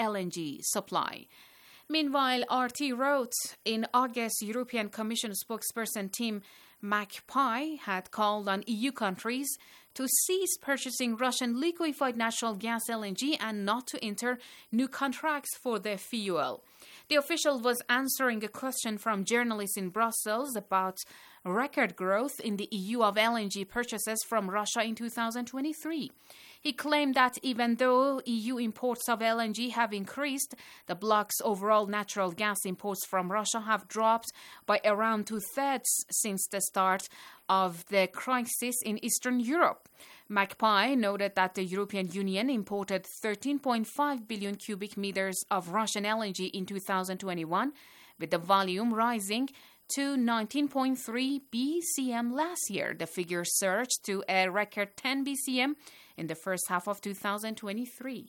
LNG supply. Meanwhile, RT wrote, in August, European Commission spokesperson Tim McPie had called on EU countries to cease purchasing Russian liquefied natural gas LNG and not to enter new contracts for the fuel. The official was answering a question from journalists in Brussels about record growth in the EU of LNG purchases from Russia in 2023. He claimed that even though EU imports of LNG have increased, the bloc's overall natural gas imports from Russia have dropped by around 2/3 since the start of the crisis in Eastern Europe. McPie noted that the European Union imported 13.5 billion cubic meters of Russian LNG in 2021, with the volume rising to 19.3 BCM last year. The figure surged to a record 10 BCM in the first half of 2023.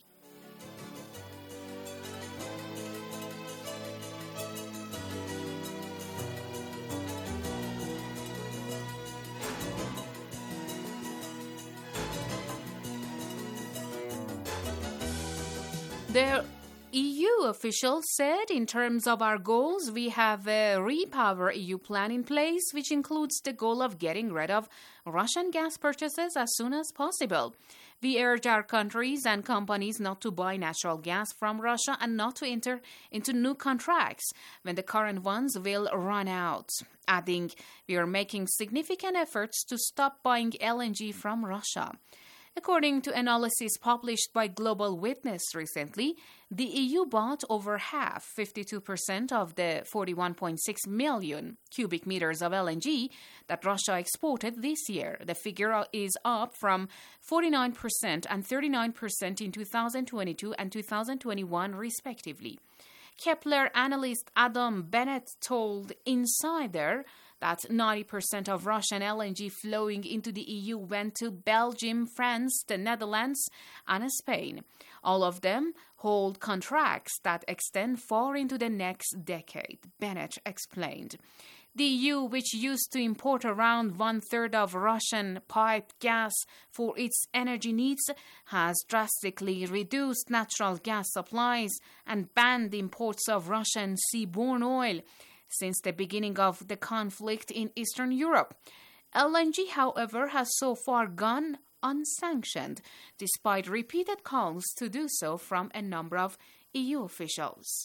The EU officials said, in terms of our goals, we have a Repower EU plan in place, which includes the goal of getting rid of Russian gas purchases as soon as possible. We urge our countries and companies not to buy natural gas from Russia and not to enter into new contracts when the current ones will run out. Adding, we are making significant efforts to stop buying LNG from Russia. According to analysis published by Global Witness recently, the EU bought over half, 52% of the 41.6 million cubic meters of LNG that Russia exported this year. The figure is up from 49% and 39% in 2022 and 2021, respectively. Kepler analyst Adam Bennett told Insider that 90% of Russian LNG flowing into the EU went to Belgium, France, the Netherlands, and Spain. All of them hold contracts that extend far into the next decade, Bennett explained. The EU, which used to import around 1/3 of Russian piped gas for its energy needs, has drastically reduced natural gas supplies and banned imports of Russian seaborne oil since the beginning of the conflict in Eastern Europe. LNG, however, has so far gone unsanctioned, despite repeated calls to do so from a number of EU officials.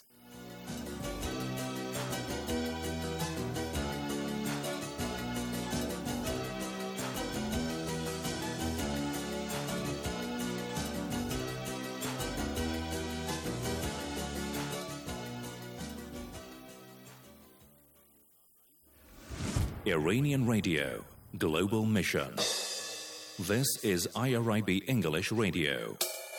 Iranian Radio, Global Mission. This is IRIB English Radio.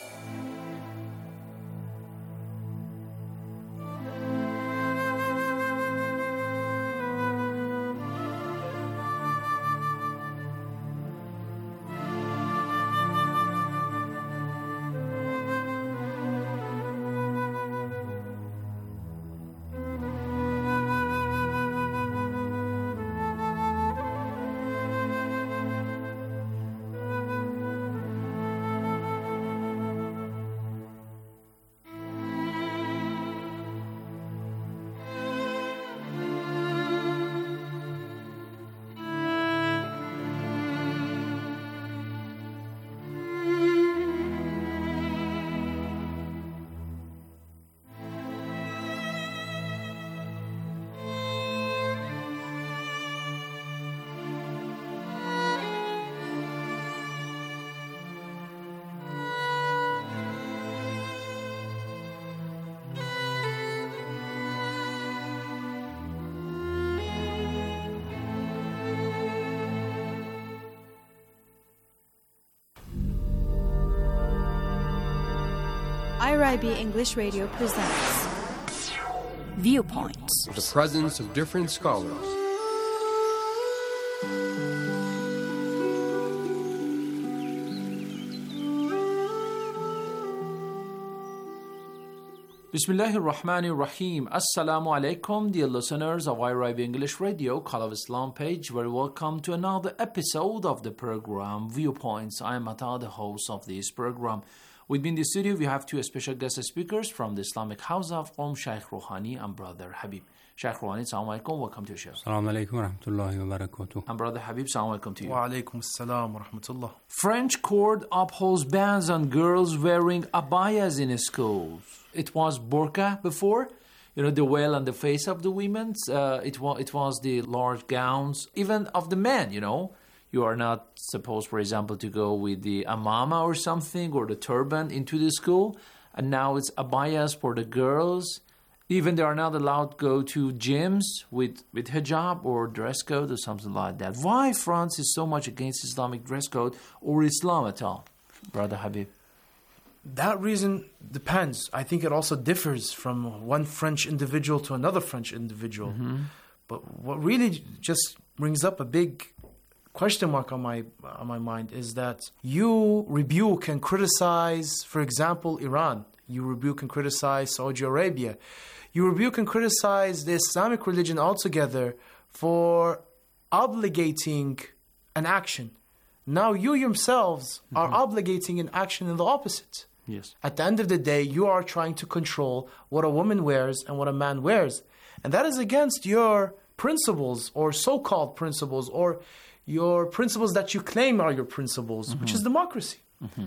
IRIB English Radio presents Viewpoints. The presence of different scholars. Bismillahir Rahmanir Rahim. Assalamu alaikum, dear listeners of IRIB English Radio, Call of Islam page. Very welcome to another episode of the program Viewpoints. I am Ata, the host of this program. With me in the studio, we have two special guest speakers from the Islamic House of Qom, Sheikh Rouhani and Brother Habib. Sheikh Rouhani, Assalamu alaikum, welcome to the show. Assalamu alaikum wa rahmatullahi wa barakatuh. And Brother Habib, Assalamu alaikum to you. Wa alaikum assalam wa rahmatullah. French court upholds bans on girls wearing abayas in schools. It was burqa before, the veil on the face of the women. It was the large gowns, even of the men, You are not supposed, for example, to go with the amama or something, or the turban into the school. And now it's abayas for the girls. Even they are not allowed to go to gyms with hijab or dress code or something like that. Why France is so much against Islamic dress code or Islam at all, Brother Habib? That reason depends. I think it also differs from one French individual to another French individual. Mm-hmm. But what really just brings up a big question mark on my mind is that you rebuke and criticize, for example, Iran. You rebuke and criticize Saudi Arabia. You rebuke and criticize the Islamic religion altogether for obligating an action. Now you yourselves are obligating an action in the opposite. Yes. At the end of the day, you are trying to control what a woman wears and what a man wears. And that is against your principles or so-called principles or your principles that you claim are your principles, which is democracy.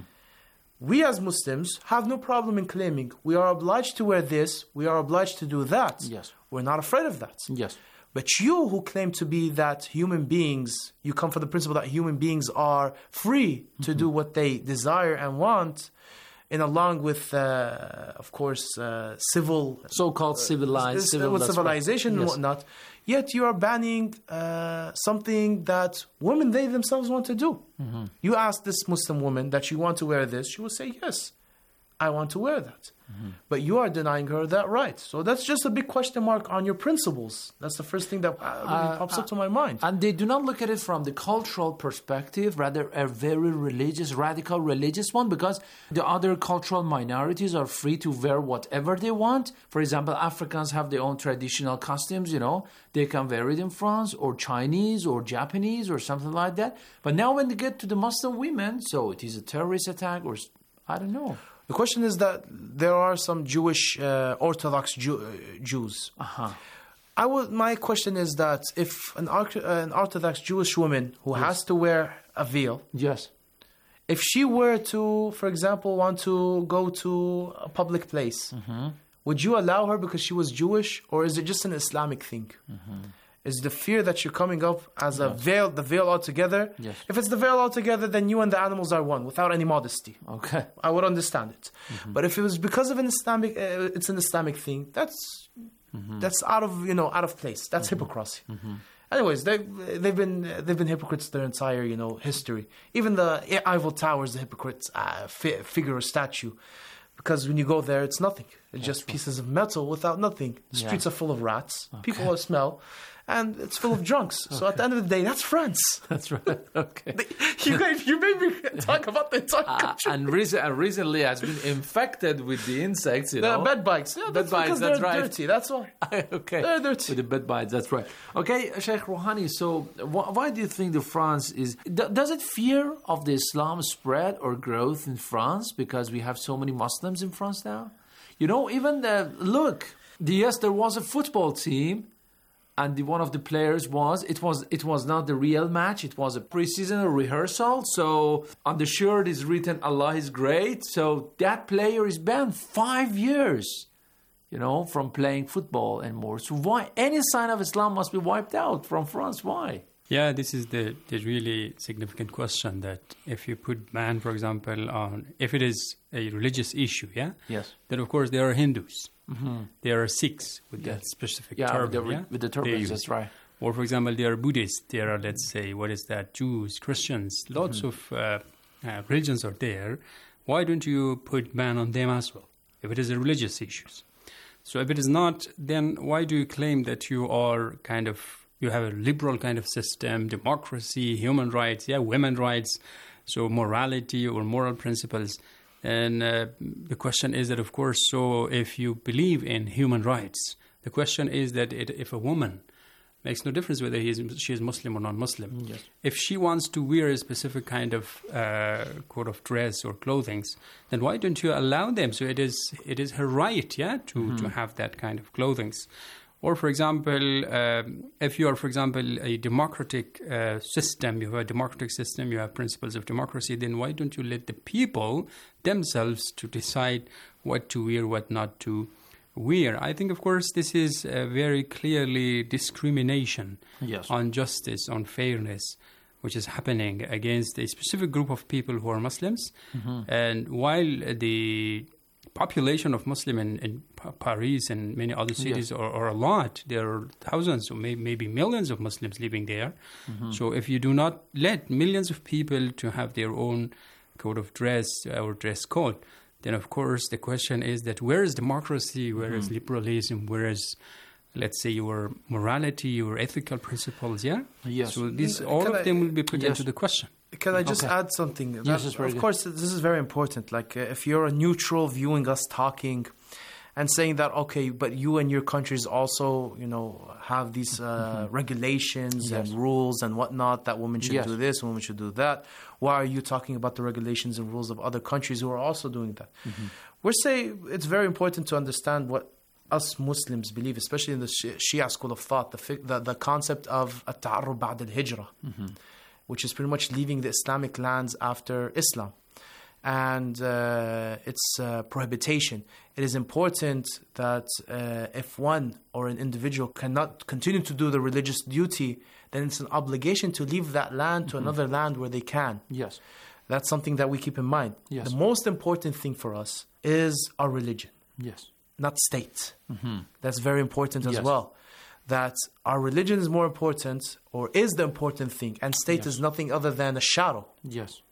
We as Muslims have no problem in claiming we are obliged to wear this, we are obliged to do that. Yes. We're not afraid of that. Yes. But you who claim to be that human beings, you come from the principle that human beings are free to do what they desire and want, and along with, of course, so-called civilization and whatnot, yet you are banning something that women, they themselves want to do. You ask this Muslim woman that she want to wear this, she will say, yes, I want to wear that. But you are denying her that right. So that's just a big question mark on your principles. That's the first thing that really pops up to my mind. And they do not look at it from the cultural perspective, rather a very religious, radical religious one, because the other cultural minorities are free to wear whatever they want. For example, Africans have their own traditional costumes, They can wear it in France, or Chinese, or Japanese, or something like that. But now when they get to the Muslim women, so it is a terrorist attack, or I don't know. The question is that there are some Jewish Orthodox Jews. My question is that if an Orthodox Jewish woman who has to wear a veil, yes, if she were to, for example, want to go to a public place, would you allow her because she was Jewish, or is it just an Islamic thing? Is the fear that you're coming up as the veil altogether? Yes. If it's the veil altogether, then you and the animals are one, without any modesty. Okay. I would understand it. But if it was because of it's an Islamic thing, that's out of place. That's hypocrisy. Anyways, they've been hypocrites their entire history. Even the Eiffel Tower is a hypocrite figure or statue. Because when you go there, it's nothing. It's just pieces of metal without nothing. The streets are full of rats. People smell. And it's full of drunks. So at the end of the day, that's France. That's right. Okay. You made me talk about the entire country. And recently has been infected with the insects, The bed bites. Yeah, bed bites, because that's they're right. dirty. That's why. Okay. They're dirty. With the bed bites, that's right. Okay, Sheikh Rouhani, so why do you think the France is... Does it fear of the Islam spread or growth in France because we have so many Muslims in France now? Even there was a football team. And one of the players it was not the real match. It was a preseason rehearsal. So on the shirt is written, Allah is great. So that player is banned 5 years, from playing football and more. So why any sign of Islam must be wiped out from France? Why? Yeah, this is the really significant question, that if you put ban, for example, if it is a religious issue, Yes. then of course there are Hindus. There are Sikhs with that specific turban. With the turbans, that's right. Or, for example, there are Buddhists. There are, let's say, Jews, Christians. Lots of religions are there. Why don't you put ban on them as well, if it is a religious issue? So if it is not, then why do you claim that you have a liberal kind of system, democracy, human rights, women rights, so morality or moral principles? And the question is that, of course, so if you believe in human rights, the question is that if a woman Makes no difference whether she is Muslim or non-Muslim. Yes. If she wants to wear a specific kind of code of dress or clothing, then why don't you allow them? So it is her right, to have that kind of clothing. Or, for example, if you are, for example, a democratic system, you have a democratic system, you have principles of democracy, then why don't you let the people themselves to decide what to wear, what not to wear? I think, of course, this is very clearly discrimination on justice, on fairness, which is happening against a specific group of people who are Muslims. And while the population of Muslim in Paris and many other cities are a lot, there are thousands or maybe millions of Muslims living there. So if you do not let millions of people to have their own code of dress or dress code, then of course the question is that where is democracy, where is liberalism, where is, let's say, your morality, your ethical principles, Yes. So all of them will be put into the question. Can I just add something? Yes, it's very of course, this is very important. Like, if you're a neutral viewing us talking and saying that, okay, but you and your countries also, have these regulations and rules and whatnot, that women should do this, women should do that. Why are you talking about the regulations and rules of other countries who are also doing that? We're saying it's very important to understand what us Muslims believe, especially in the Shia school of thought, the concept of at-ta'arrub ba'd al-hijrah, which is pretty much leaving the Islamic lands after Islam, and its prohibition. It is important that if one or an individual cannot continue to do the religious duty, then it's an obligation to leave that land to another land where they can. Yes. That's something that we keep in mind. Yes. The most important thing for us is our religion, Yes. not state. That's very important as well. That our religion is more important, or is the important thing, and state is nothing other than a shadow. Yes.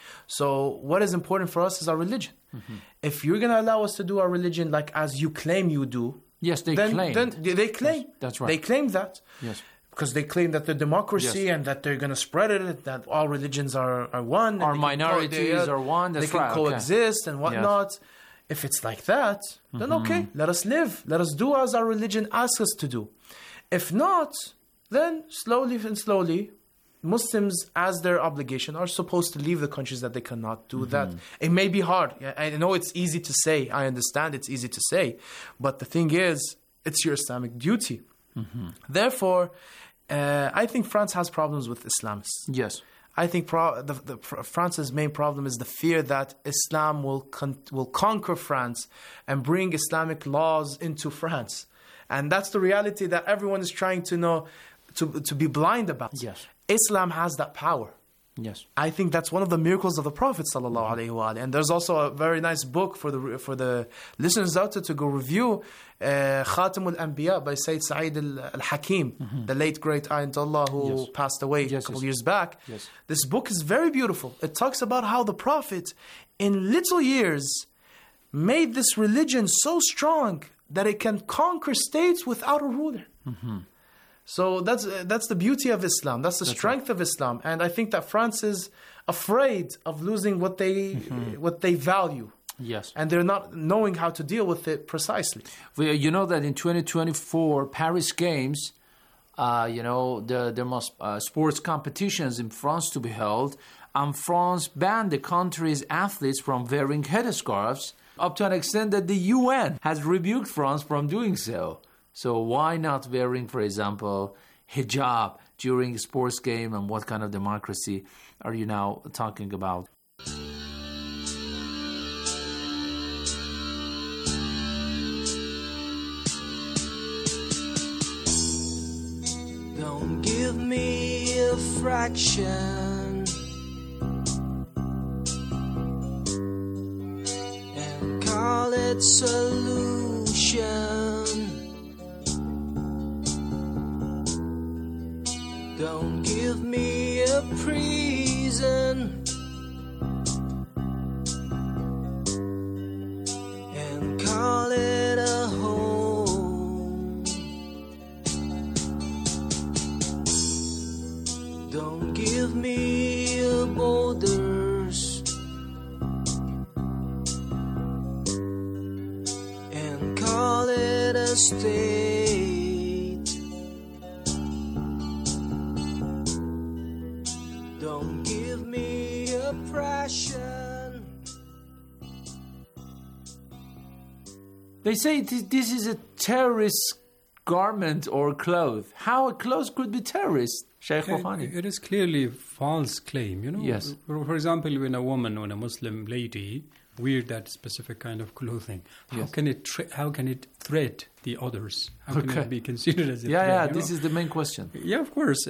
So what is important for us is our religion. If you're going to allow us to do our religion like as you claim you do, Yes, they then claimed. they claim. Yes, that's right. They claim that. Yes. Because they claim that the democracy and that they're going to spread it, that all religions are one. Our and they can minorities are one. That's they can right. coexist and whatnot. If it's like that, then okay, let us live. Let us do as our religion asks us to do. If not, then slowly and slowly, Muslims, as their obligation, are supposed to leave the countries that they cannot do that. It may be hard. I know it's easy to say. I understand it's easy to say. But the thing is, it's your Islamic duty. Therefore, I think France has problems with Islamists. Yes. I think France's main problem is the fear that Islam will conquer France and bring Islamic laws into France. And that's the reality that everyone is trying to know, to be blind about. Yes. Islam has that power. Yes. I think that's one of the miracles of the Prophet ﷺ. And there's also a very nice book for the listeners out there to go review, Khatam al-Anbiya by Sayyid Sa'id al-Hakim, the late great Ayatollah who passed away a couple years back. Yes. This book is very beautiful. It talks about how the Prophet, in little years, made this religion so strong that it can conquer states without a ruler. So that's the beauty of Islam. That's the strength of Islam. And I think that France is afraid of losing what they value. Yes. And they're not knowing how to deal with it precisely. Well, you know that in 2024 Paris Games, there must sports competitions in France to be held, and France banned the country's athletes from wearing headscarves up to an extent that the UN has rebuked France from doing so. So why not wearing, for example, hijab during a sports game, and what kind of democracy are you now talking about? Don't give me a fraction and call it solution. Don't give me a prison and call it a home. Don't give me a borders and call it a state. They say this is a terrorist garment or cloth. How a cloth could be terrorist, Sheikh Rouhani? It is clearly a false claim, you know. Yes. For example, when a woman or a Muslim lady wear that specific kind of clothing, how can it threat the others? How can it be considered as a threat? This is the main question. Yeah, of course.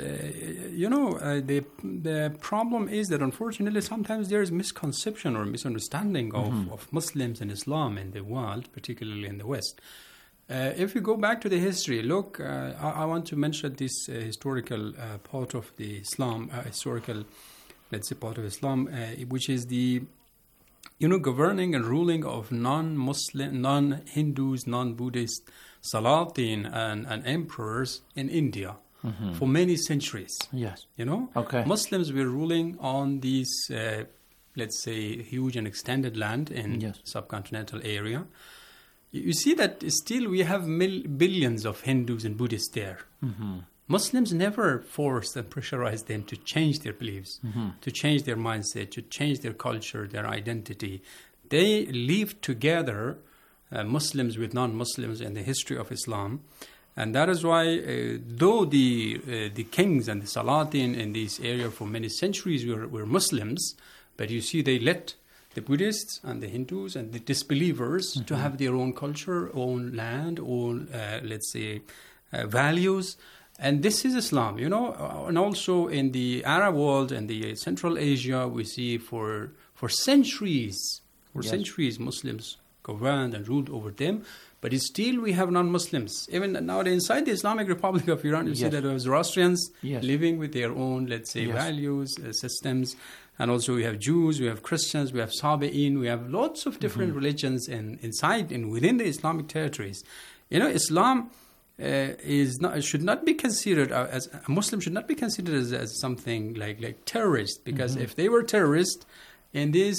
The problem is that unfortunately sometimes there is misconception or misunderstanding of Muslims and Islam in the world, particularly in the West. If you go back to the history, look, I want to mention this historical part of the Islam, let's say part of Islam, which is the governing and ruling of non-Muslim, non-Hindus, non-Buddhist Salatin and emperors in India for many centuries. Yes. Okay. Muslims were ruling on these, let's say, huge and extended land in subcontinental area. You see that still we have billions of Hindus and Buddhists there. Muslims never forced and pressurized them to change their beliefs, to change their mindset, to change their culture, their identity. They lived together, Muslims with non-Muslims, in the history of Islam. And that is why, though the kings and the Salatin in this area for many centuries were Muslims, but you see they let the Buddhists and the Hindus and the disbelievers to have their own culture, own land, own, let's say, values. And this is Islam, and also in the Arab world and the Central Asia, we see for centuries, centuries Muslims governed and ruled over them. But still we have non-Muslims. Even now inside the Islamic Republic of Iran, you see that there are Zoroastrians living with their own, let's say, values, systems. And also we have Jews, we have Christians, we have Sabi'in, we have lots of different religions inside and within the Islamic territories. Islam should not be considered as a Muslim should not be considered as something like terrorist, because if they were terrorists in these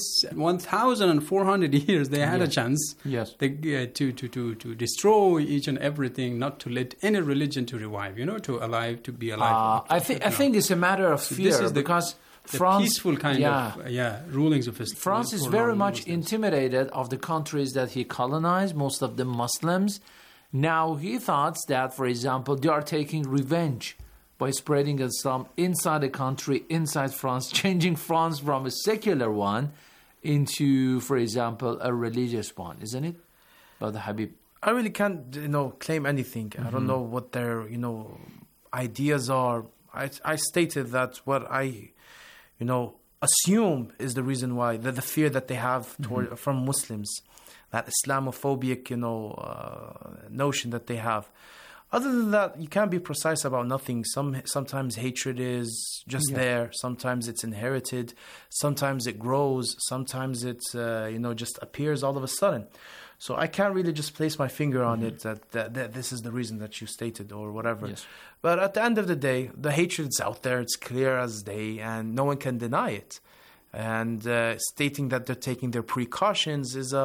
1,400 years, they had a chance to destroy each and everything, not to let any religion to revive, to be alive. I think it's a matter of fear, this is because the France, peaceful kind of rulings of Islam. France is very much intimidated of the countries that he colonized, most of them Muslims. Now he thought that, for example, they are taking revenge by spreading Islam inside the country, inside France, changing France from a secular one into, for example, a religious one, isn't it? Brother Habib. I really can't, claim anything. I don't know what their, ideas are. I stated that what I, assume is the reason why, the fear that they have from Muslims, that Islamophobic, notion that they have. Other than that, you can't be precise about nothing. Sometimes hatred is just there. Sometimes it's inherited. Sometimes it grows. Sometimes it, just appears all of a sudden. So I can't really just place my finger on it that this is the reason that you stated or whatever. Yes. But at the end of the day, the hatred's out there. It's clear as day, and no one can deny it. And stating that they're taking their precautions is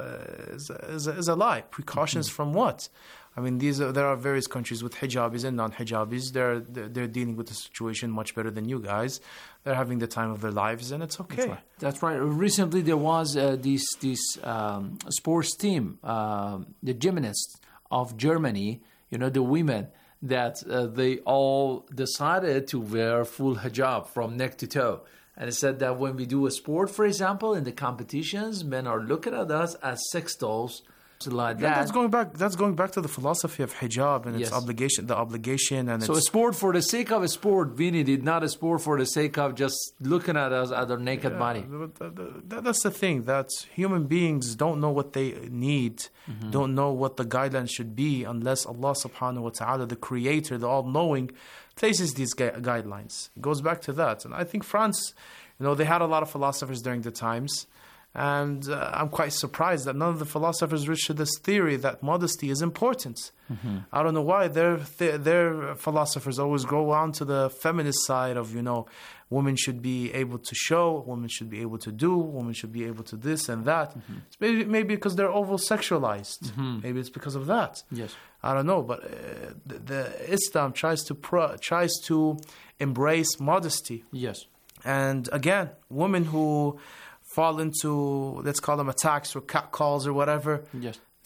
a lie. Precautions from what? I mean, there are various countries with hijabis and non-hijabis. They're dealing with the situation much better than you guys. They're having the time of their lives, and it's okay. That's right. Recently, there was this sports team, the gymnasts of Germany. The women that they all decided to wear full hijab from neck to toe. And it said that when we do a sport, for example, in the competitions, men are looking at us as sex dolls. Like that. That's going back to the philosophy of hijab and its obligation, and so a sport for the sake of a sport, Vinny, did not a sport for the sake of just looking at us at our naked body. That's the thing, that human beings don't know what they need, don't know what the guidelines should be, unless Allah subhanahu wa ta'ala, the creator, the all-knowing, places these guidelines. It goes back to that. And I think France, they had a lot of philosophers during the times. And I'm quite surprised that none of the philosophers reached to this theory that modesty is important. I don't know why their philosophers always go on to the feminist side of, women should be able to show, women should be able to do, women should be able to this and that. It's maybe because they're over-sexualized. Maybe it's because of that. Yes. I don't know, but the Islam tries to embrace modesty. Yes. And again, women who fall into, let's call them attacks or catcalls or whatever. Yes.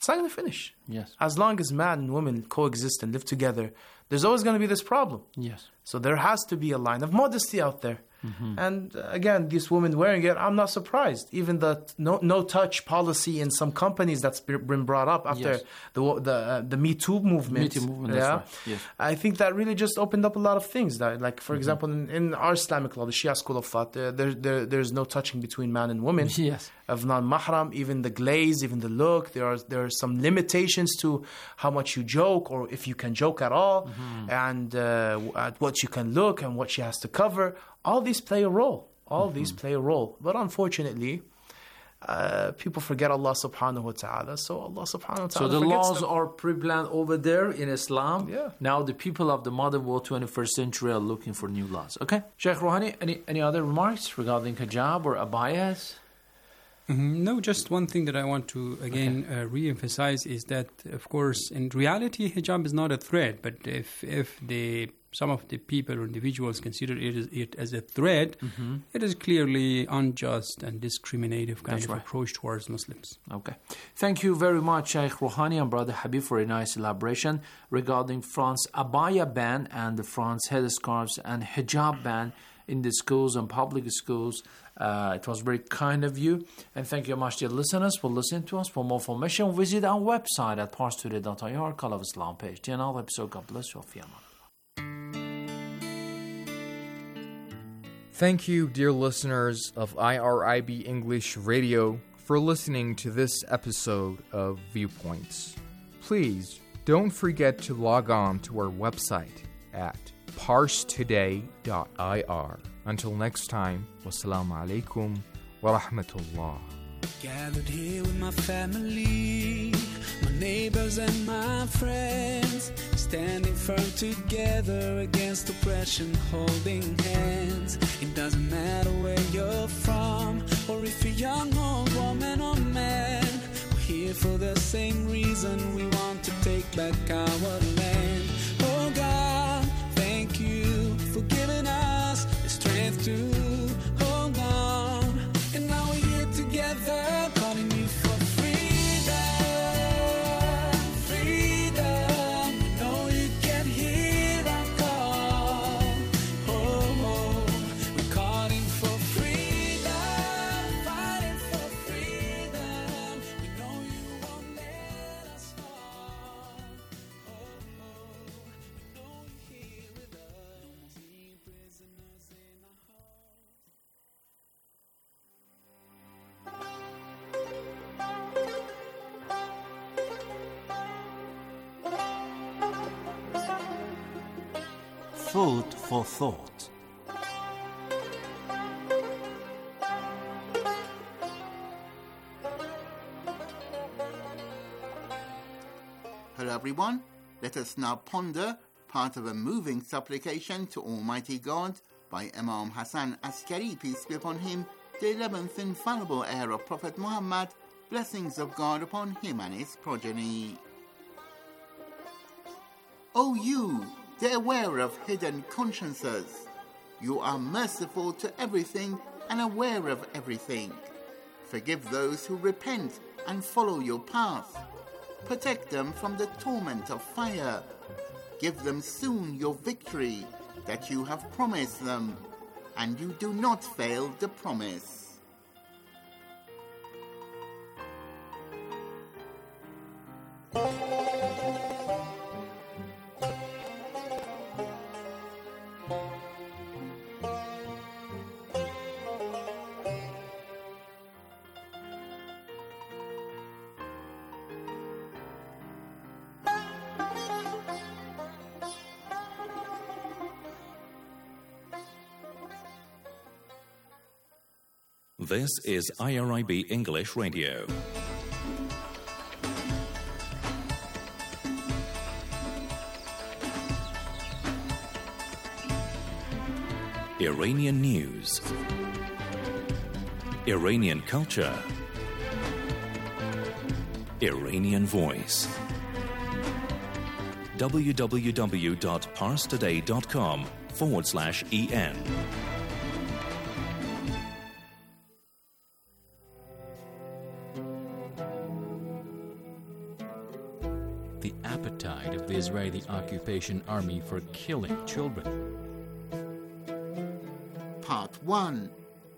it's not going to finish. Yes. As long as man and woman coexist and live together, there's always going to be this problem. Yes. So there has to be a line of modesty out there. And again, these women wearing it, I'm not surprised. Even the no-touch policy in some companies that's been brought up after the Me Too movement. Me Too movement, that's right. Yes. I think that really just opened up a lot of things. That, like, for example, in our Islamic law, the Shia school of thought, there's no touching between man and woman. Yes. Of non-mahram, even the glaze, even the look. There are some limitations to how much you joke, or if you can joke at all, and at what you can look and what she has to cover. All these play a role. But unfortunately, people forget Allah subhanahu wa ta'ala. So Allah subhanahu wa ta'ala So the forgets laws them. are pre-planned over there in Islam. Yeah. Now the people of the modern world, 21st century, are looking for new laws. Okay. Sheikh Rouhani, any other remarks regarding hijab or abayas? No, just one thing that I want to again re-emphasize is that, of course, in reality, hijab is not a threat. But if some of the people or individuals consider it as a threat, it is clearly unjust and discriminative kind of approach towards Muslims. Okay. Thank you very much, Sheikh Rouhani and Brother Habib, for a nice elaboration regarding France's abaya ban and the France headscarves and hijab ban in the schools and public schools. It was very kind of you. And thank you much, dear listeners, for listening to us. For more information, visit our website at parstoday.ir, Call of Islam page. Till another episode, God bless you. Thank you, dear listeners of IRIB English Radio, for listening to this episode of Viewpoints. Please don't forget to log on to our website at parstoday.ir. Until next time, wassalamu alaikum wa rahmatullah. Gathered here with my family, my neighbors and my friends, standing firm together against oppression, holding hands. It doesn't matter where you're from, or if you're young, old, woman or man. We're here for the same reason, we want to take back our land. Oh God, thank you for giving us the strength to hold on. And now we're here together, calling you for freedom, freedom. We know you can hear our call. Oh, we're calling for freedom, fighting for freedom. We know you won't let us fall. Oh, we know you're here with us. No more prisoners in our hearts. Food for thought. Hello everyone, let us now ponder part of a moving supplication to Almighty God by Imam Hassan Askari, peace be upon him, the 11th infallible heir of Prophet Muhammad, blessings of God upon him and his progeny. O you, the aware of hidden consciences, you are merciful to everything and aware of everything. Forgive those who repent and follow your path. Protect them from the torment of fire. Give them soon your victory that you have promised them, and you do not fail the promise. This is IRIB English Radio. Iranian news, Iranian culture, Iranian voice. www.parstoday.com/en appetite of the Israeli occupation army for killing children. Part 1.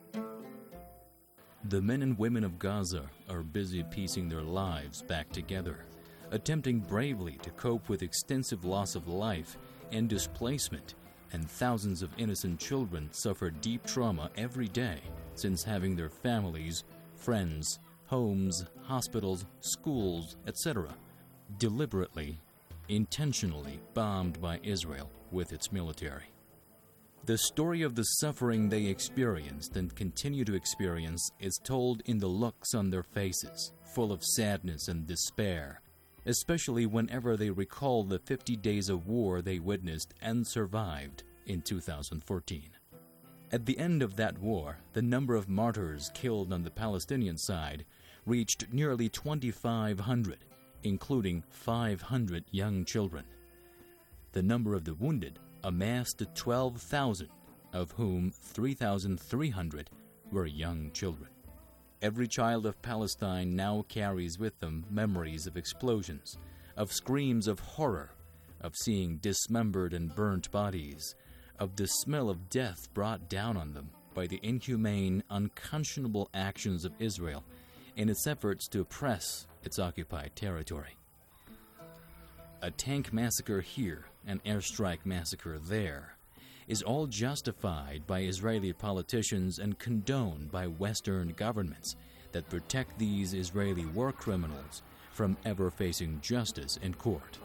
The men and women of Gaza are busy piecing their lives back together, attempting bravely to cope with extensive loss of life and displacement, and thousands of innocent children suffer deep trauma every day since having their families, friends, homes, hospitals, schools, etc. deliberately, intentionally bombed by Israel with its military. The story of the suffering they experienced and continue to experience is told in the looks on their faces, full of sadness and despair, especially whenever they recall the 50 days of war they witnessed and survived in 2014. At the end of that war, the number of martyrs killed on the Palestinian side reached nearly 2,500, including 500 young children. The number of the wounded amassed to 12,000, of whom 3,300 were young children. Every child of Palestine now carries with them memories of explosions, of screams of horror, of seeing dismembered and burnt bodies, of the smell of death brought down on them by the inhumane, unconscionable actions of Israel in its efforts to oppress its occupied territory. A tank massacre here, an airstrike massacre there, is all justified by Israeli politicians and condoned by Western governments that protect these Israeli war criminals from ever facing justice in court.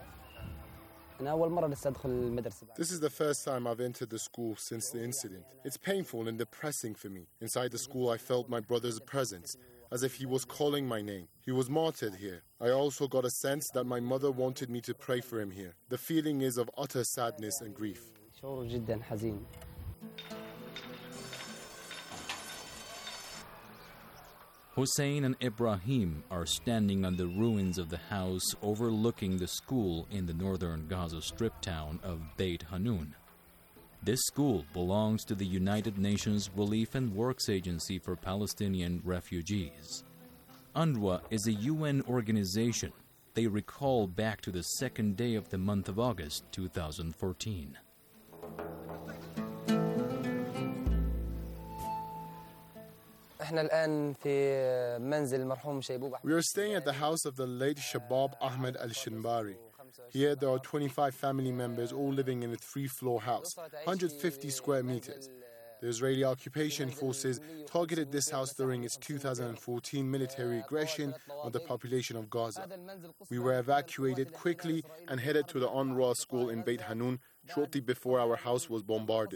This is the first time I've entered the school since the incident. It's painful and depressing for me. Inside the school, I felt my brother's presence, as if he was calling my name. He was martyred here. I also got a sense that my mother wanted me to pray for him here. The feeling is of utter sadness and grief. Hussein and Ibrahim are standing on the ruins of the house overlooking the school in the northern Gaza Strip town of Beit Hanun. This school belongs to the United Nations Relief and Works Agency for Palestinian Refugees. UNRWA is a UN organization. They recall back to the second day of the month of August 2014. We are staying at the house of the late Shabab Ahmed al-Shinbari. Here there are 25 family members all living in a 3-floor house, 150 square meters. The Israeli occupation forces targeted this house during its 2014 military aggression on the population of Gaza. We were evacuated quickly and headed to the UNRWA school in Beit Hanun shortly before our house was bombarded.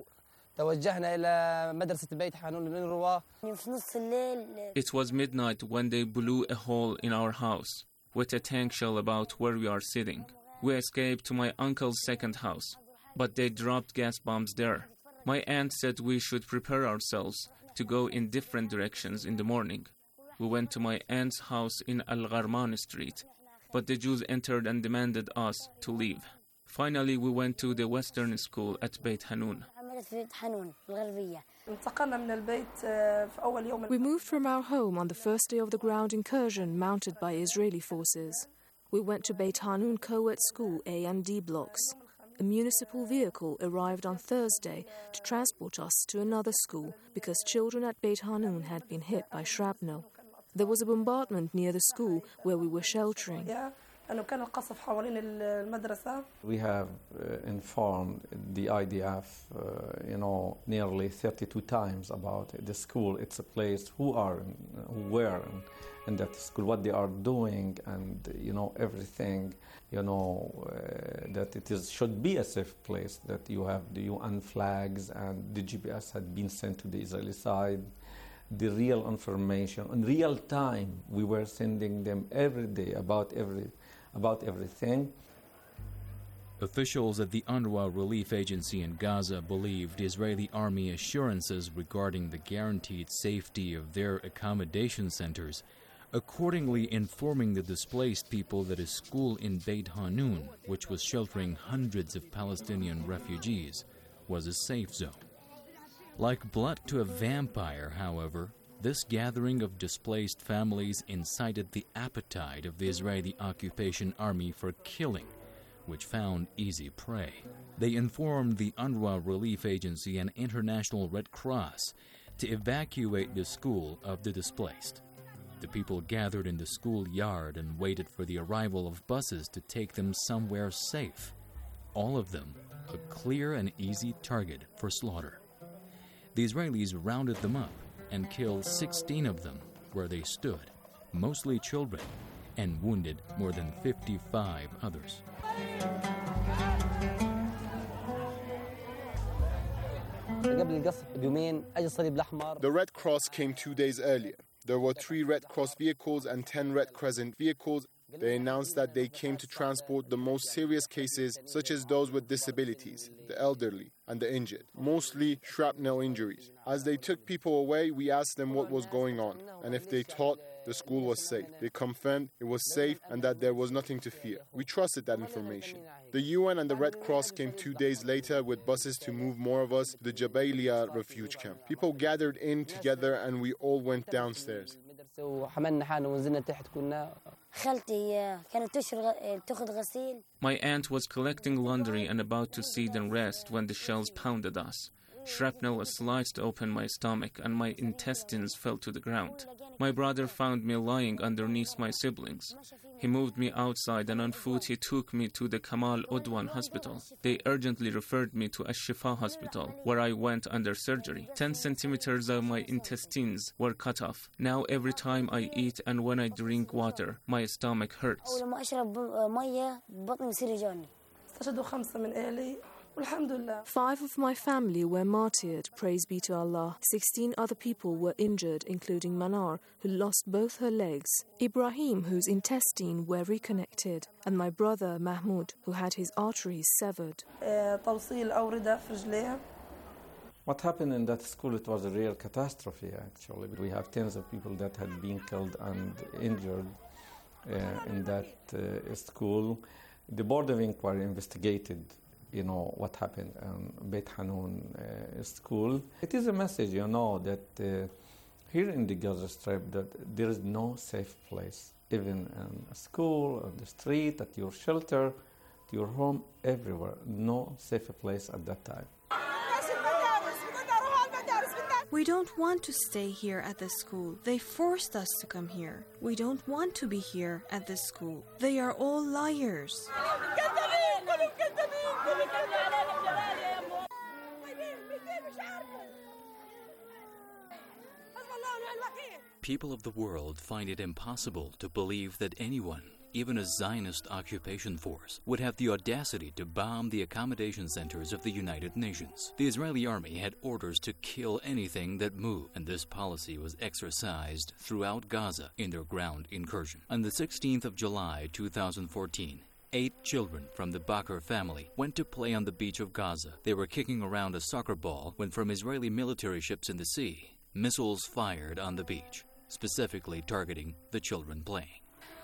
It was midnight when they blew a hole in our house with a tank shell about where we are sitting. We escaped to my uncle's second house, but they dropped gas bombs there. My aunt said we should prepare ourselves to go in different directions in the morning. We went to my aunt's house in Al-Gharman Street, but the Jews entered and demanded us to leave. Finally, we went to the Western school at Beit Hanun. We moved from our home on the first day of the ground incursion mounted by Israeli forces. We went to Beit Hanun Co-ed School A and D blocks. A municipal vehicle arrived on Thursday to transport us to another school because children at Beit Hanun had been hit by shrapnel. There was a bombardment near the school where we were sheltering. We have informed the IDF, nearly 32 times about the school. It's a place who were in that school, what they are doing, and everything. That it should be a safe place. That you have the UN flags and the GPS had been sent to the Israeli side. The real information in real time, we were sending them every day about everything. Officials at the UNRWA relief agency in Gaza believed Israeli army assurances regarding the guaranteed safety of their accommodation centers, accordingly informing the displaced people that a school in Beit Hanun, which was sheltering hundreds of Palestinian refugees, was a safe zone. Like blood to a vampire, however, This gathering of displaced families incited the appetite of the Israeli occupation army for killing, which found easy prey. They informed the UNRWA Relief Agency and International Red Cross to evacuate the school of the displaced. The people gathered in the schoolyard and waited for the arrival of buses to take them somewhere safe. All of them a clear and easy target for slaughter. The Israelis rounded them up and killed 16 of them where they stood, mostly children, and wounded more than 55 others. The Red Cross came 2 days earlier. There were 3 Red Cross vehicles and 10 Red Crescent vehicles. They announced that they came to transport the most serious cases, such as those with disabilities, the elderly, and the injured, mostly shrapnel injuries. As they took people away, we asked them what was going on, and if they thought the school was safe. They confirmed it was safe and that there was nothing to fear. We trusted that information. The UN and the Red Cross came 2 days later with buses to move more of us to the Jabalia refugee camp. People gathered in together and we all went downstairs. My aunt was collecting laundry and about to seed and rest when the shells pounded us. Shrapnel sliced open my stomach and my intestines fell to the ground. My brother found me lying underneath my siblings. He moved me outside and on foot he took me to the Kamal Udwan hospital. They urgently referred me to Ash-Shifa hospital, where I went under surgery. 10 centimeters of my intestines were cut off. Now every time I eat and when I drink water, my stomach hurts. 5 of my family were martyred, praise be to Allah. 16 other people were injured, including Manar, who lost both her legs, Ibrahim, whose intestines were reconnected, and my brother Mahmoud, who had his arteries severed. What happened in that school, it was a real catastrophe, actually. We have tens of people that had been killed and injured in that school. The Board of Inquiry investigated what happened in Beit Hanun school. It is a message, that here in the Gaza Strip that there is no safe place, even in a school, on the street, at your shelter, at your home, everywhere. No safe place at that time. We don't want to stay here at this school. They forced us to come here. We don't want to be here at this school. They are all liars. People of the world find it impossible to believe that anyone, even a Zionist occupation force, would have the audacity to bomb the accommodation centers of the United Nations. The Israeli army had orders to kill anything that moved, and this policy was exercised throughout Gaza in their ground incursion. On the 16th of July, 2014, 8 children from the Bakr family went to play on the beach of Gaza. They were kicking around a soccer ball when from Israeli military ships in the sea, missiles fired on the beach, specifically targeting the children playing.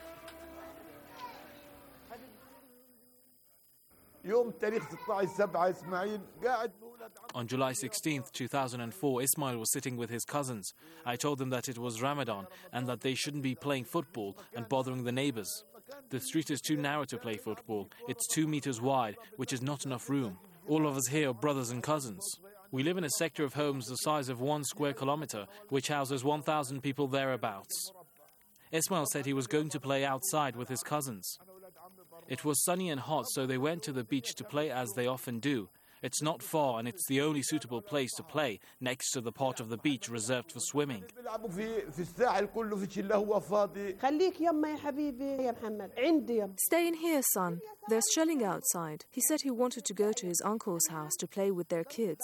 On July 16th, 2004, Ismail was sitting with his cousins. I told them that it was Ramadan and that they shouldn't be playing football and bothering the neighbors. The street is too narrow to play football. It's 2 meters wide, which is not enough room. All of us here are brothers and cousins. We live in a sector of homes the size of 1 square kilometer, which houses 1,000 people thereabouts. Ismail said he was going to play outside with his cousins. It was sunny and hot, so they went to the beach to play as they often do. It's not far and it's the only suitable place to play, next to the part of the beach reserved for swimming. Stay in here, son. There's shelling outside. He said he wanted to go to his uncle's house to play with their kids.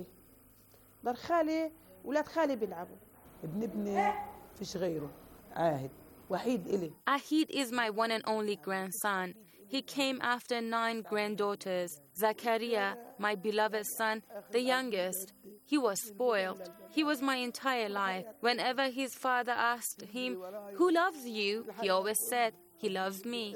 Ahid is my one and only grandson. He came after 9 granddaughters. Zakaria, my beloved son, the youngest. He was spoiled. He was my entire life. Whenever his father asked him, "Who loves you?" he always said, "He loves me."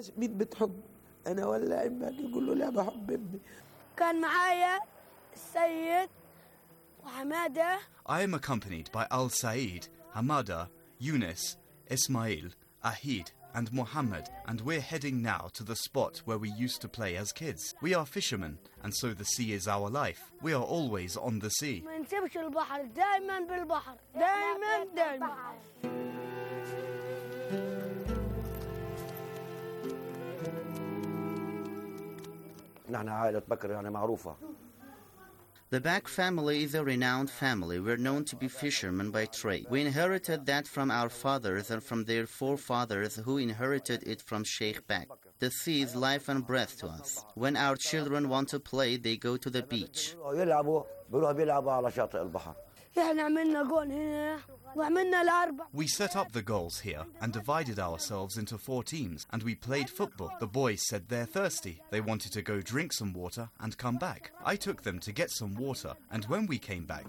I am accompanied by Al Said, Hamada, Yunus, Ismail, Ahid, and Mohammed, and we're heading now to the spot where we used to play as kids. We are fishermen, and so the sea is our life. We are always on the sea. The Bak family is a renowned family. We're known to be fishermen by trade. We inherited that from our fathers and from their forefathers who inherited it from Sheikh Bak. The sea is life and breath to us. When our children want to play, they go to the beach. We set up the goals here and divided ourselves into 4 teams, and we played football. The boys said they're thirsty. They wanted to go drink some water and come back. I took them to get some water, and when we came back,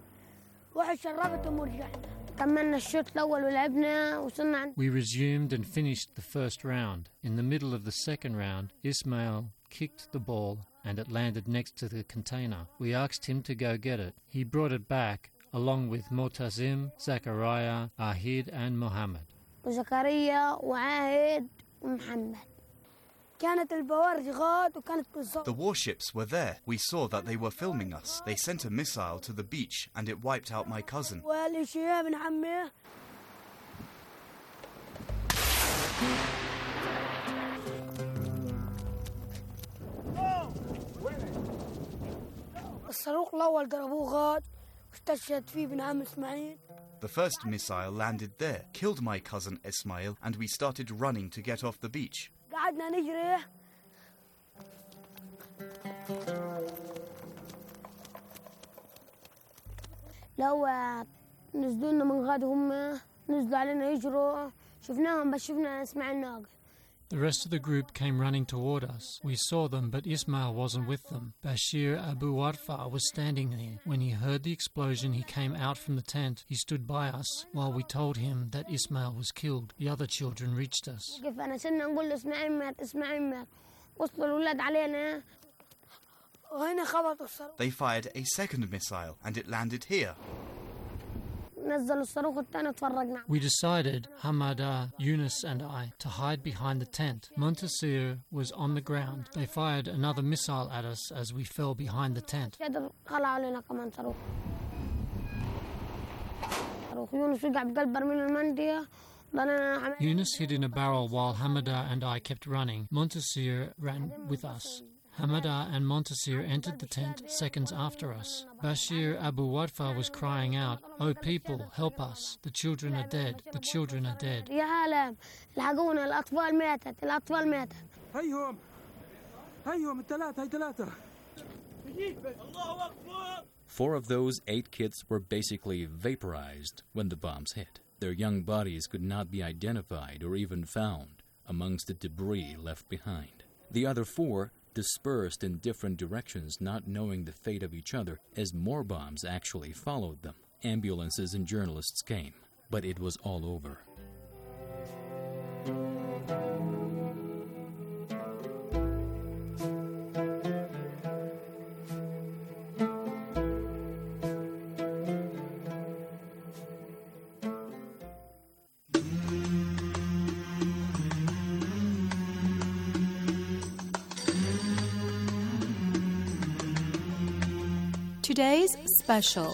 we resumed and finished the first round. In the middle of the second round, Ismail kicked the ball and it landed next to the container. We asked him to go get it. He brought it back along with Motazim, Zachariah, Ahid and Mohammed. the warships were there. We saw that they were filming us. They sent a missile to the beach and it wiped out my cousin. The first missile landed there, killed my cousin Ismail, and we started running to get off the beach. The rest of the group came running toward us. We saw them, but Ismail wasn't with them. Bashir Abu Warfa was standing there. When he heard the explosion, he came out from the tent. He stood by us while we told him that Ismail was killed. The other children reached us. They fired a second missile, and it landed here. We decided, Hamada, Yunus and I, to hide behind the tent. Montasir was on the ground. They fired another missile at us as we fell behind the tent. Yunus hid in a barrel while Hamada and I kept running. Montasir ran with us. Hamada and Montasir entered the tent seconds after us. Bashir Abu Warfa was crying out, "Oh people, help us. The children are dead. The children are dead." Four of those 8 kids were basically vaporized when the bombs hit. Their young bodies could not be identified or even found amongst the debris left behind. The other 4 dispersed in different directions, not knowing the fate of each other, as more bombs actually followed them. Ambulances and journalists came, but it was all over. Today's special.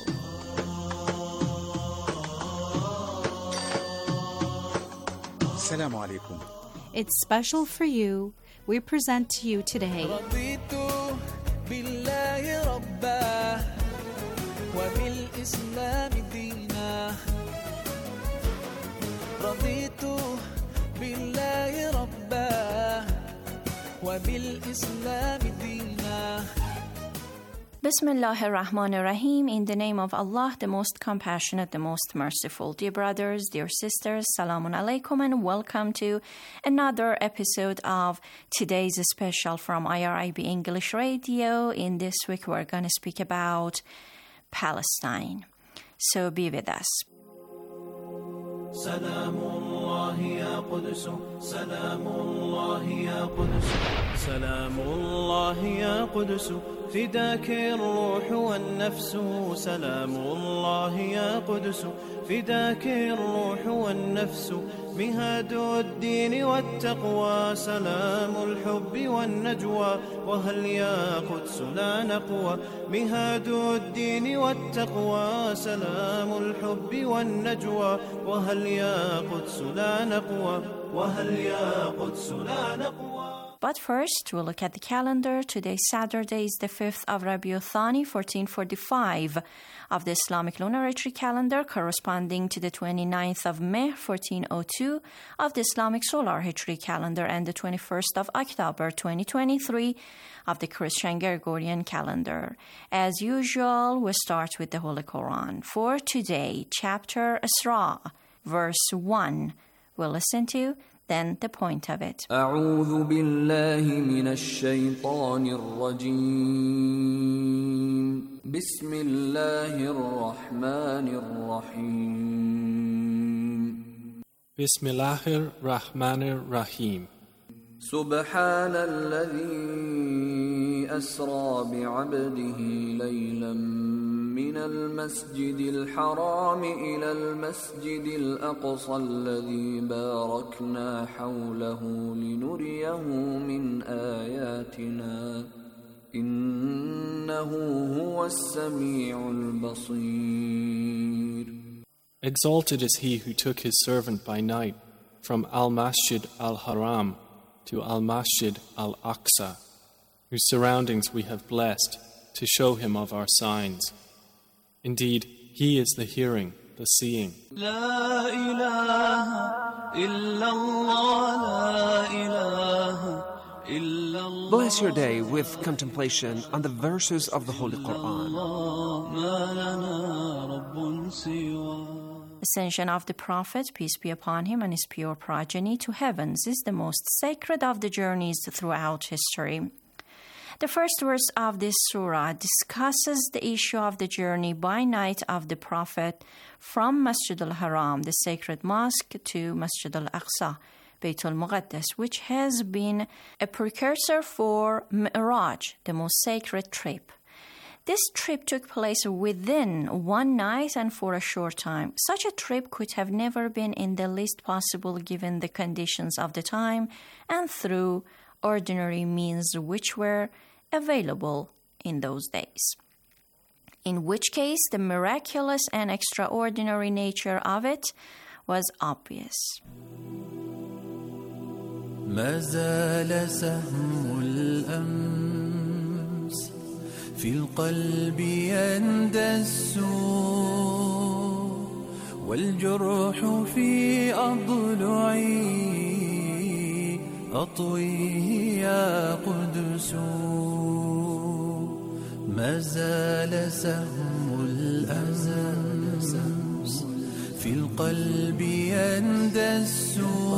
Assalamu alaikum. It's special for you. We present to you today Bismillahir Rahmanir Rahim. In the name of Allah, the most compassionate, the most merciful. Dear brothers, dear sisters, Salamun Alaikum, and welcome to another episode of today's special from IRIB English Radio. In this week, we're going to speak about Palestine. So be with us. سلام الله يا قدس سلام الله يا قدس سلام الله يا قدس فداك الروح والنفس سلام الله يا قدس فداك الروح والنفس مهاد الدين والتقوى سلام الحب والنجوى وهل يا قدس لا نقوى مهاد الدين والتقوى سلام الحب والنجوى وهل يا قدس لا نقوى وهل يا قدس لا نقوى. But first, we'll look at the calendar. Today, Saturday, is the 5th of Rabiul Thani, 1445 of the Islamic lunar Hijri calendar, corresponding to the 29th of May, 1402 of the Islamic solar Hijri calendar, and the 21st of October, 2023 of the Christian Gregorian calendar. As usual, we start with the Holy Quran. For today, chapter Isra, verse 1, we'll listen to then the point of it. أعوذ بالله من الشيطان الرجيم بسم الله الرحمن الرحيم بسم الله الرحمن الرحيم سبحان الذي أسرى بعبده ليلا من المسجد الحرام إلى المسجد الأقصى الذي باركنا حوله لنريه من آياتنا إنه هو السميع البصير. Exalted is he who took his servant by night from Al-Masjid Al-Haram to Al-Masjid Al-Aqsa, whose surroundings we have blessed to show him of our signs. Indeed, he is the hearing, the seeing. لا إله إلا الله لا إله إلا الله. Bless your day with contemplation on the verses of the Holy Quran. ما لنا رب سوى. Ascension of the Prophet, peace be upon him, and his pure progeny to heavens is the most sacred of the journeys throughout history. The first verse of this surah discusses the issue of the journey by night of the Prophet from Masjid al-Haram, the sacred mosque, to Masjid al-Aqsa, Bayt al-Muqaddas, which has been a precursor for Mi'raj, the most sacred trip. This trip took place within one night and for a short time. Such a trip could have never been in the least possible given the conditions of the time and through ordinary means which were available in those days. In which case, the miraculous and extraordinary nature of it was obvious. ما زال سهم الأمس في القلب يندس والجرح في أضلعي أطويه يا قدس ما زال سهم الأمس في القلب يندس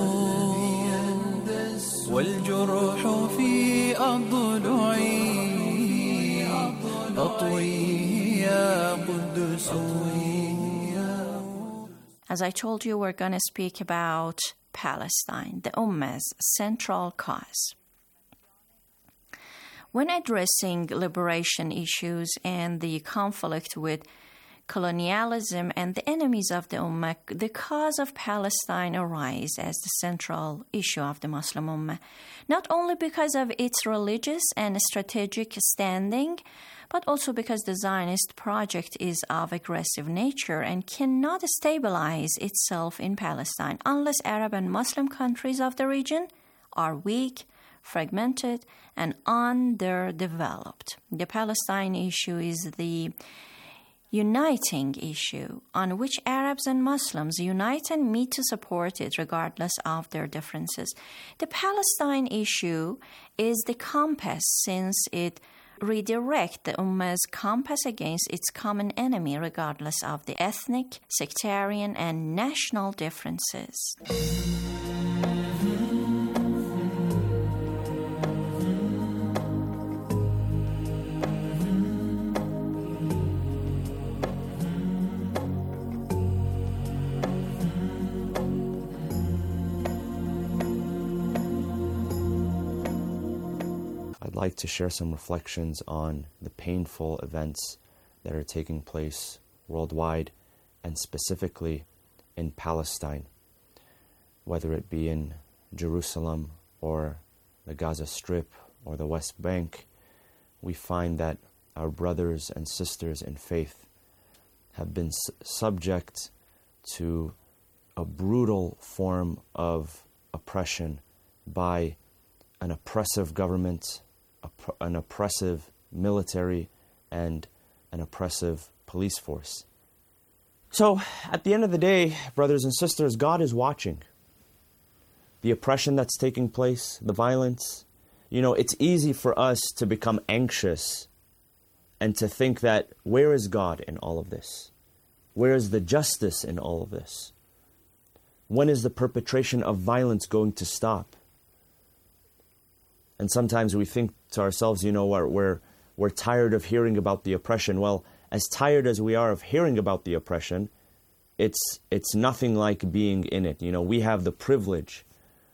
والجرح في أضلعي أطويه يا قدس. As I told you, we're going to speak about Palestine, the Ummah's central cause. When addressing liberation issues and the conflict with colonialism and the enemies of the Ummah, the cause of Palestine arises as the central issue of the Muslim Ummah, not only because of its religious and strategic standing, but also because the Zionist project is of aggressive nature and cannot stabilize itself in Palestine unless Arab and Muslim countries of the region are weak, fragmented, and underdeveloped. The Palestine issue is the uniting issue on which Arabs and Muslims unite and meet to support it regardless of their differences. The Palestine issue is the compass since it redirects the Ummah's compass against its common enemy regardless of the ethnic, sectarian, and national differences. I'd like to share some reflections on the painful events that are taking place worldwide and specifically in Palestine, whether it be in Jerusalem or the Gaza Strip or the West Bank. We find that our brothers and sisters in faith have been subject to a brutal form of oppression by an oppressive government, an oppressive military, and an oppressive police force. So, at the end of the day, brothers and sisters, God is watching. The oppression that's taking place, the violence. You know, it's easy for us to become anxious and to think that, where is God in all of this? Where is the justice in all of this? When is the perpetration of violence going to stop? And sometimes we think to ourselves, you know, we're tired of hearing about the oppression. Well, as tired as we are of hearing about the oppression, it's nothing like being in it. You know, we have the privilege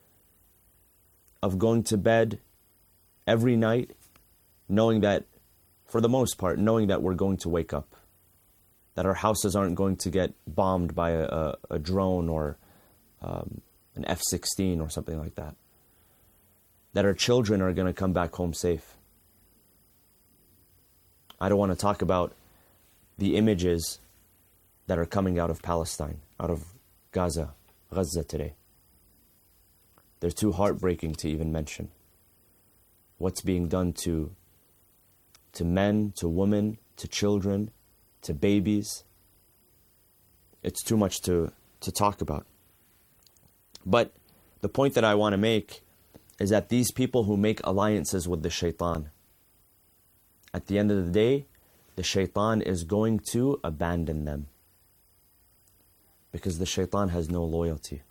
of going to bed every night knowing that, for the most part, knowing that we're going to wake up, that our houses aren't going to get bombed by a drone or an F-16 or something like that, that our children are going to come back home safe. I don't want to talk about the images that are coming out of Palestine, out of Gaza today. They're too heartbreaking to even mention. What's being done to men, to women, to children, to babies. It's too much to talk about. But the point that I want to make is that these people who make alliances with the shaitan, at the end of the day, the shaitan is going to abandon them. Because the shaitan has no loyalty.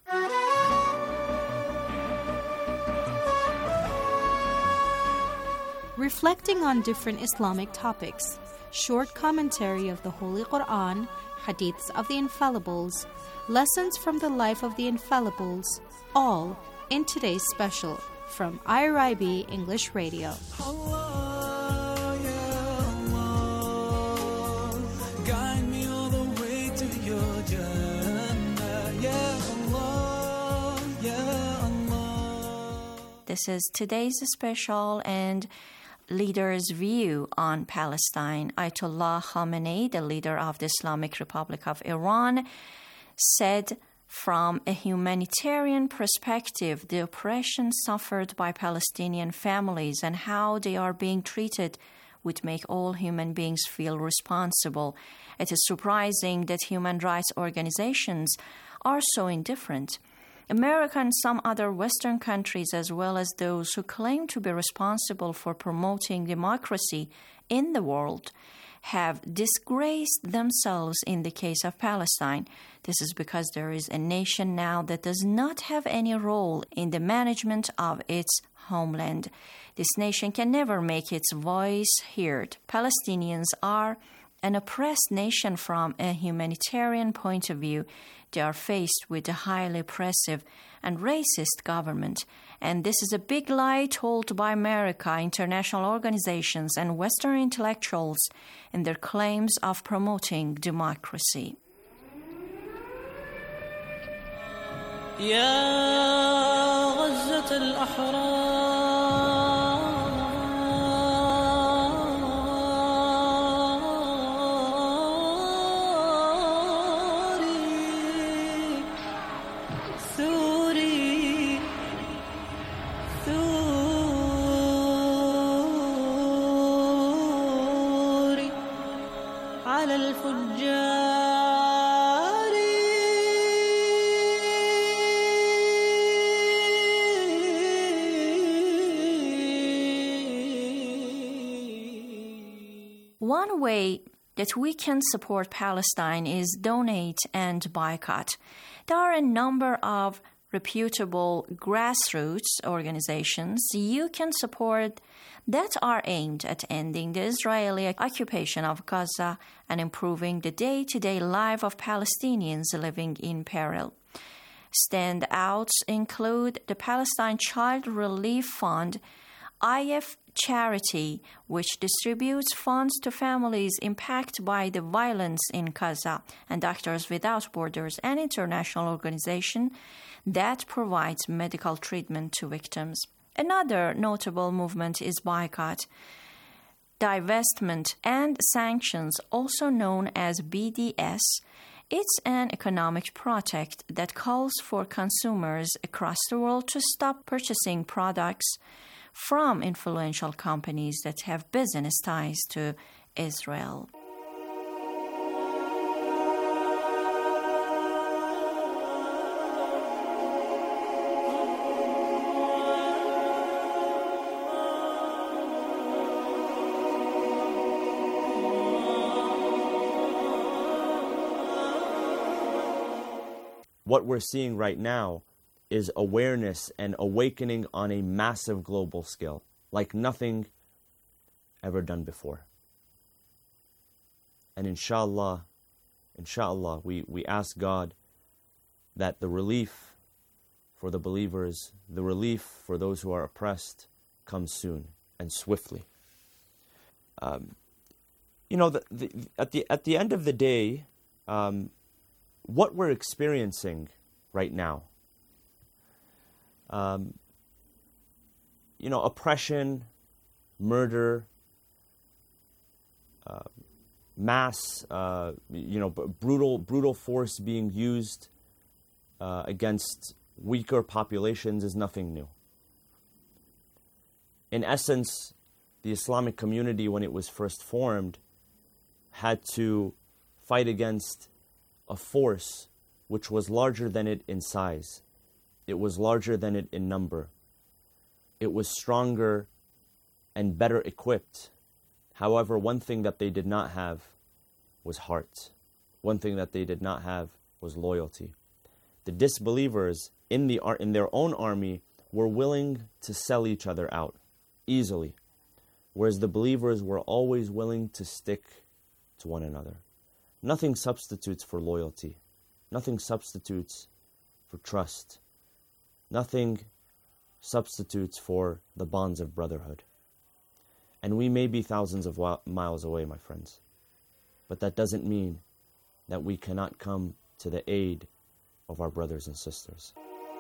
Reflecting on different Islamic topics, short commentary of the Holy Quran, hadiths of the Infallibles, lessons from the life of the Infallibles, all in today's special from IRIB English Radio. Guide me all the way to your Jannah, Ya Allah, Ya Allah. This is today's special and leader's view on Palestine. Ayatollah Khamenei, the leader of the Islamic Republic of Iran, said from a humanitarian perspective, the oppression suffered by Palestinian families and how they are being treated would make all human beings feel responsible. It is surprising that human rights organizations are so indifferent. America and some other Western countries, as well as those who claim to be responsible for promoting democracy in the world, have disgraced themselves in the case of Palestine. This is because there is a nation now that does not have any role in the management of its homeland. This nation can never make its voice heard. Palestinians are an oppressed nation from a humanitarian point of view. They are faced with a highly oppressive and racist government. And this is a big lie told by America, international organizations, and Western intellectuals in their claims of promoting democracy. يا غزة الأحرار ثوري ثوري على الفجار. One way that we can support Palestine is donate and boycott. There are a number of reputable grassroots organizations you can support that are aimed at ending the Israeli occupation of Gaza and improving the day-to-day life of Palestinians living in peril. Standouts include the Palestine Child Relief Fund, IF Charity, which distributes funds to families impacted by the violence in Gaza, and Doctors Without Borders, an international organization that provides medical treatment to victims. Another notable movement is boycott, divestment, and sanctions, also known as BDS. It's an economic protest that calls for consumers across the world to stop purchasing products from influential companies that have business ties to Israel. What we're seeing right now is awareness and awakening on a massive global scale, like nothing ever done before. And inshallah, we ask God that the relief for the believers, the relief for those who are oppressed, comes soon and swiftly. At the end of the day, what we're experiencing right now, oppression, murder, mass, brutal force being used against weaker populations is nothing new. In essence, the Islamic community, when it was first formed, had to fight against a force which was larger than it in size. It was larger than it in number. It was stronger and better equipped. However, one thing that they did not have was heart. One thing that they did not have was loyalty. The disbelievers in their own army were willing to sell each other out easily, whereas the believers were always willing to stick to one another. Nothing substitutes for loyalty. Nothing substitutes for trust. Nothing substitutes for the bonds of brotherhood. And we may be thousands of miles away, my friends, but that doesn't mean that we cannot come to the aid of our brothers and sisters.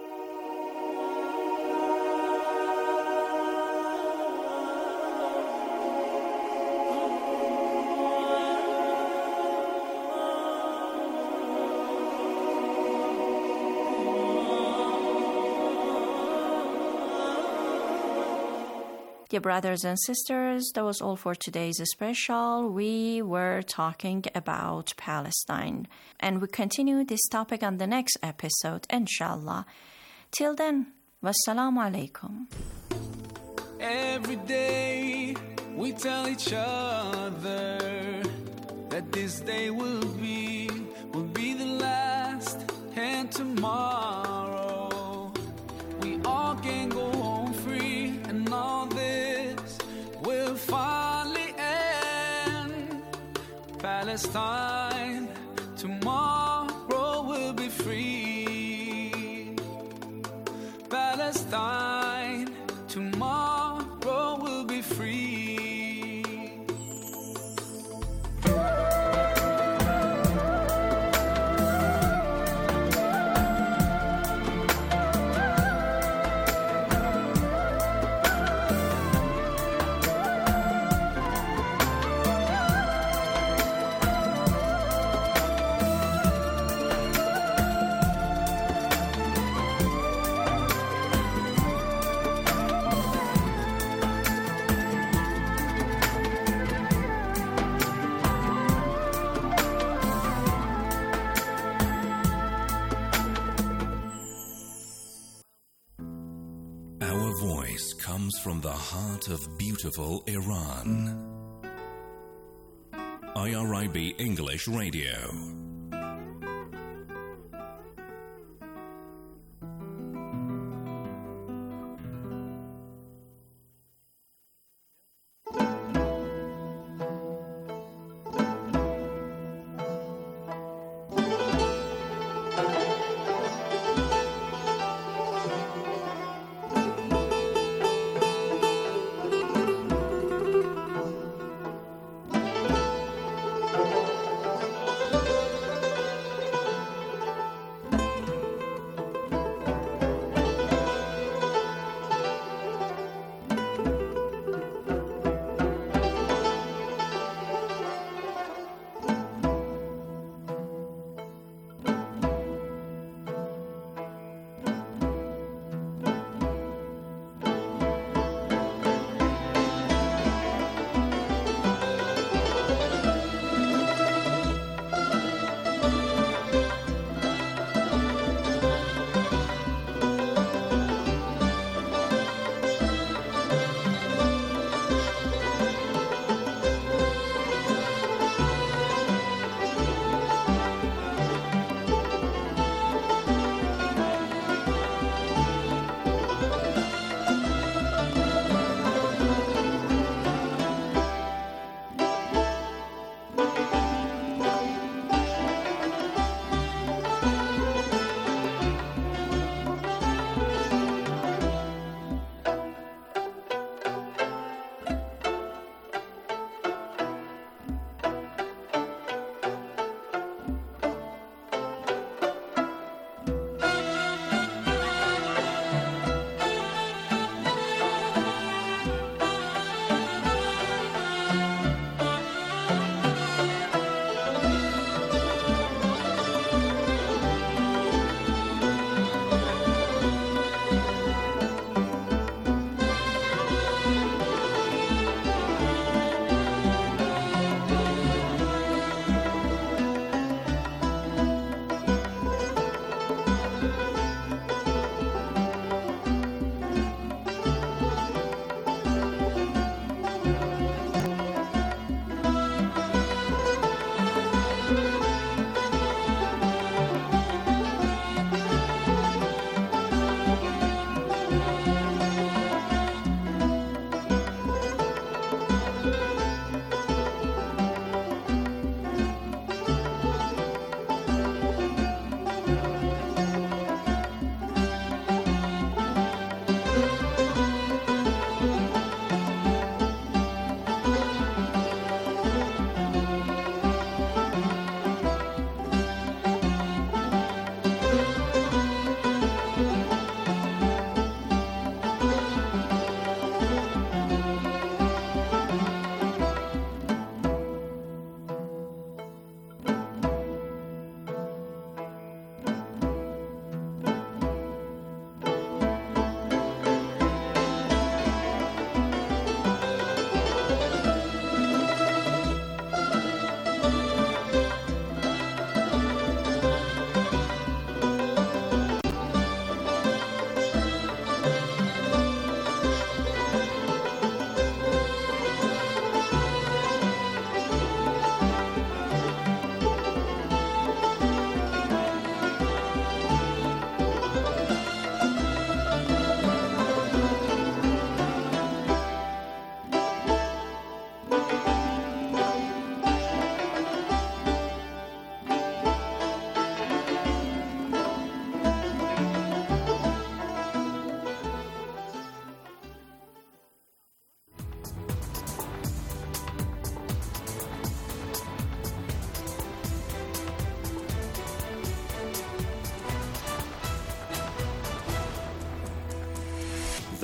Dear brothers and sisters, that was all for today's special. We were talking about Palestine, and we continue this topic on the next episode, inshallah. Till then, wassalamu alaikum. Every day we tell each other that this day will be the last, and tomorrow we all can go home free, and all this will finally end. Palestine, tomorrow will be free. Palestine, tomorrow will be free. Our voice comes from the heart of beautiful Iran. IRIB English Radio.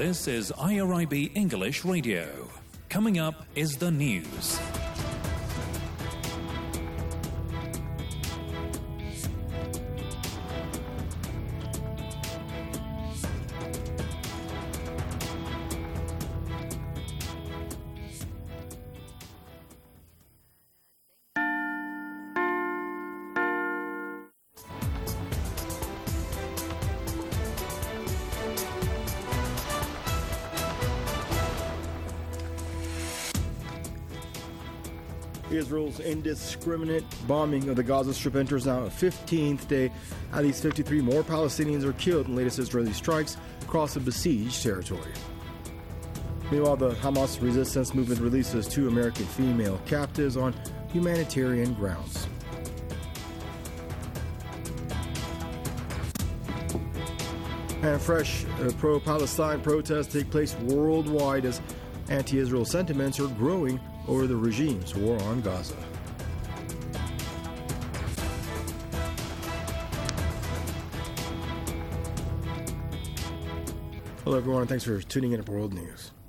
This is IRIB English Radio. Coming up is the news. Israel's indiscriminate bombing of the Gaza Strip enters now a 15th day. At least 53 more Palestinians are killed in latest Israeli strikes across the besieged territory. Meanwhile, the Hamas resistance movement releases 2 American female captives on humanitarian grounds. And fresh pro-Palestine protests take place worldwide as anti-Israel sentiments are growing over the regime's war on Gaza. Hello everyone, and thanks for tuning in to World News.